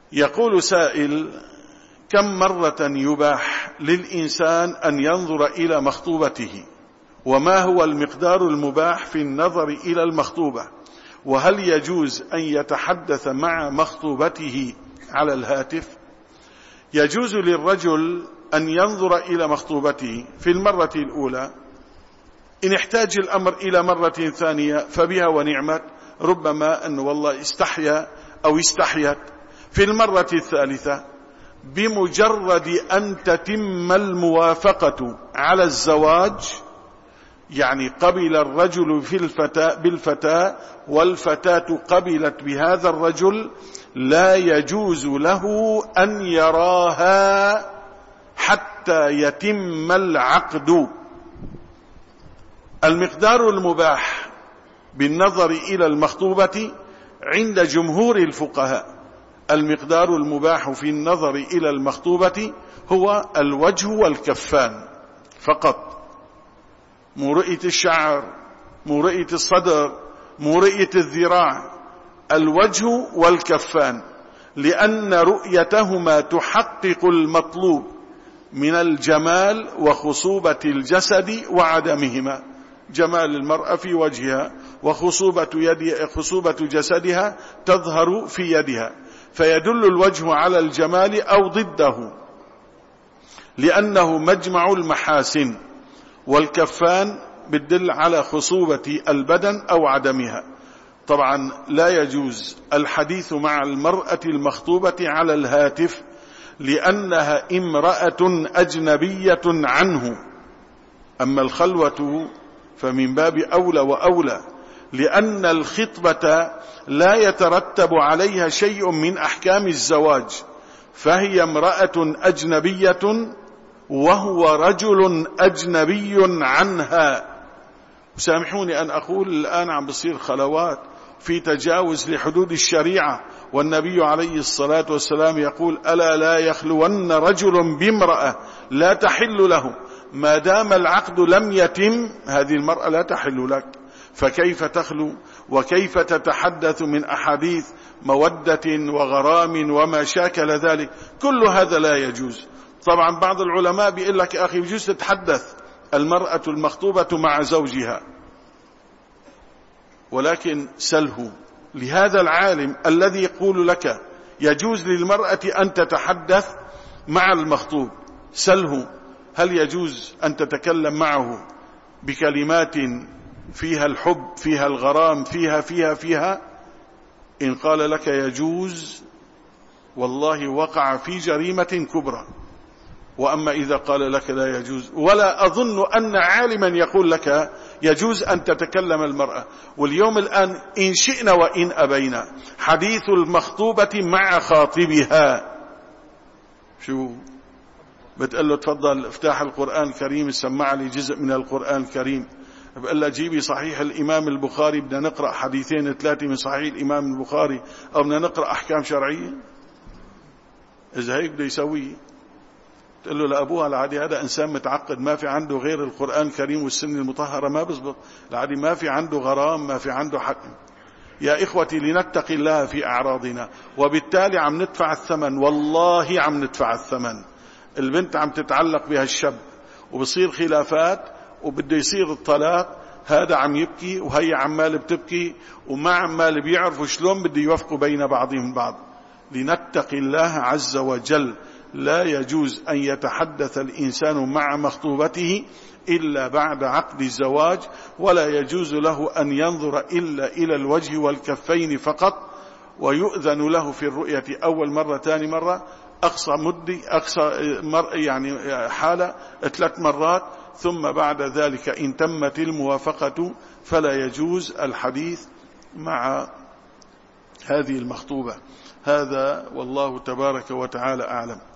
يقول سائل: كم مرة يباح للإنسان أن ينظر إلى مخطوبته؟ وما هو المقدار المباح في النظر إلى المخطوبة؟ وهل يجوز أن يتحدث مع مخطوبته على الهاتف؟ يجوز للرجل أن ينظر إلى مخطوبته في المرة الأولى. إن احتاج الأمر إلى مرة ثانية فبها ونعمت، ربما أن والله استحيا أو استحيت. في المرة الثالثة بمجرد أن تتم الموافقة على الزواج، يعني قبل الرجل بالفتاة والفتاة قبلت بهذا الرجل، لا يجوز له أن يراها حتى يتم العقد. المقدار المباح بالنظر إلى المخطوبة عند جمهور الفقهاء، المقدار المباح في النظر إلى المخطوبة هو الوجه والكفان فقط، مو رؤية الشعر، مو رؤية الصدر، مو رؤية الذراع، الوجه والكفان، لأن رؤيتهما تحقق المطلوب من الجمال وخصوبة الجسد وعدمهما. جمال المرأة في وجهها، وخصوبة جسدها تظهر في يدها، فيدل الوجه على الجمال أو ضده لأنه مجمع المحاسن، والكفان بتدل على خصوبة البدن أو عدمها. طبعا لا يجوز الحديث مع المرأة المخطوبة على الهاتف لأنها امرأة أجنبية عنه. أما الخلوة فمن باب أولى وأولى، لأن الخطبة لا يترتب عليها شيء من أحكام الزواج، فهي امرأة أجنبية وهو رجل أجنبي عنها. سامحوني أن أقول الآن عم بصير خلوات في تجاوز لحدود الشريعة، والنبي عليه الصلاة والسلام يقول: ألا لا يخلون رجل بامرأة لا تحل له ما دام العقد لم يتم، هذه المرأة لا تحل لك، فكيف تخلو وكيف تتحدث من أحاديث مودة وغرام وما شاكل ذلك؟ كل هذا لا يجوز. طبعا بعض العلماء بيقول لك: أخي يجوز تتحدث المرأة المخطوبة مع زوجها، ولكن سله لهذا العالم الذي يقول لك يجوز للمرأة أن تتحدث مع المخطوب، سله هل يجوز أن تتكلم معه بكلمات فيها الحب، فيها الغرام، فيها. إن قال لك يجوز، والله وقع في جريمة كبرى. وأما إذا قال لك لا يجوز، ولا أظن أن عالما يقول لك يجوز أن تتكلم المرأة. واليوم الآن إن شئنا وإن أبينا حديث المخطوبة مع خاطبها، شو بتقول له تفضل افتح القرآن الكريم، سمع لي جزء من القرآن الكريم، بقول له جيبي صحيح الإمام البخاري، بدنا نقرأ حديثين ثلاثة من صحيح الإمام البخاري، أو بدنا نقرأ أحكام شرعية. إذا هيك بده يسوي، تقول له لأبوها العادي هذا إنسان متعقد ما في عنده غير القرآن الكريم والسنة المطهرة، ما بزبط العادي، ما في عنده غرام، ما في عنده حق. يا إخوتي لنتقي الله في أعراضنا، وبالتالي عم ندفع الثمن، والله عم ندفع الثمن. البنت عم تتعلق بها الشاب وبصير خلافات وبده يصير الطلاق، هذا عم يبكي وهي عمال بتبكي وما عمال بيعرفوا شلون بده يوفقوا بين بعضهم بعض. لنتقي الله عز وجل. لا يجوز أن يتحدث الإنسان مع مخطوبته إلا بعد عقد الزواج، ولا يجوز له أن ينظر إلا إلى الوجه والكفين فقط، ويؤذن له في الرؤية أول مرة، ثاني مرة، أقصى يعني حالة 3 مرات، ثم بعد ذلك إن تمت الموافقة فلا يجوز الحديث مع هذه المخطوبة. هذا والله تبارك وتعالى أعلم.